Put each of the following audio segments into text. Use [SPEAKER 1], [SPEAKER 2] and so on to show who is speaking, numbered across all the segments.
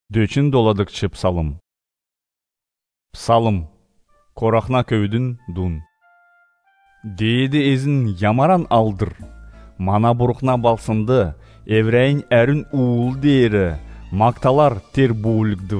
[SPEAKER 1] Дөчін доладыкчы псалым. Псалым. Корахна көйдін дун. Дейді ezin ямаран алдыр. Мана бұрықна балсынды, еврейін әрін уыл дейірі, мақталар тер буылыгдыв.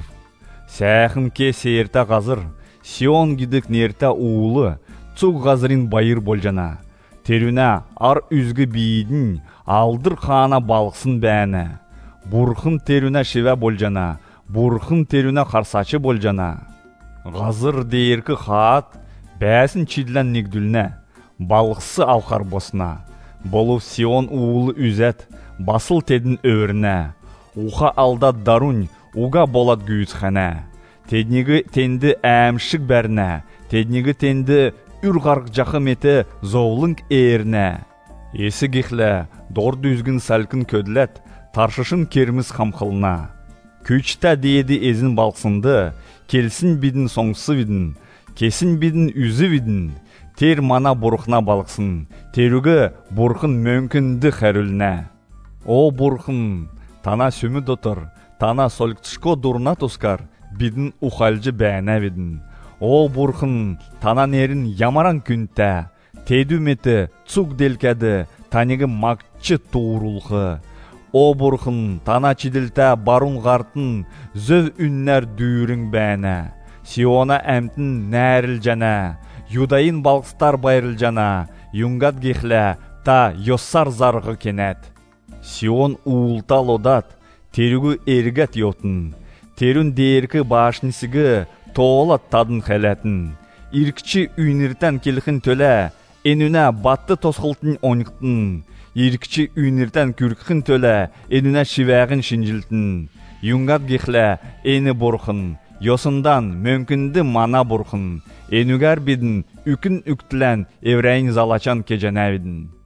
[SPEAKER 1] Сәхім ке сейірта ғазыр, Сион гидік нерта уылы, цуг ғазырын байыр болжана. Терүна ар үзгі бейдің, алдыр қана балықсын бәні. Бурхын терүна шеве болжана, бурхын терүна қарсачы болжана. Ғазыр дейіркі хаат, бәсін чидлән негдүліне, балықсы алқар босына. Болу Сион уылы үзет, басыл тедін өріне. Уха алдат дарун, уға болат гүйізхәне. Теднігі тенді әмшік бәріне, теднігі тенді үрғарқ жақым еті зоулынг еріне. Есі гехлі, дор дүзгін сәлкін көділет, таршышын керміз қамқылына. Күчті дейді ezin балқсынды, келсін бидін соңсы бидін, кесін бидін үзі бидін. Тер мана бұрықна балықсын, терүгі бұрқын мөңкінді қәріліне. О бұрқын, тана сөмі дотыр, тана соліктышко дұрна тұскар, бидін ұқалжы бәне бидін. О бұрқын, тана нерін ямаран күнті, тейді меті цук делкәді, таныгы мақчы туырулқы. О бұрқын, тана чиділті барун ғартын, зөв үннер дүйірің бәне. Сиона әмтін нәріл жана, юдайын балқыстар байрыл жана, юнгат гехлі та йоссар зарғы кенет. Сион уылтал одат, терүгі эргет йотын, терүн дейіркі башнысыгы тоолат тадын хәләтін. Иркчі үйніртен келіхін төлі, энүнә батты тосқылтын оңықтын. Иркчі үйніртен күркін төлі, энүнә шивәғін шинжилтін. Юнгат гехлі ені бұрқын, йосындан мөмкінді мана бұрқын. Энүгәр бидін үкін үктілән еврейін залачан кеженәвидін.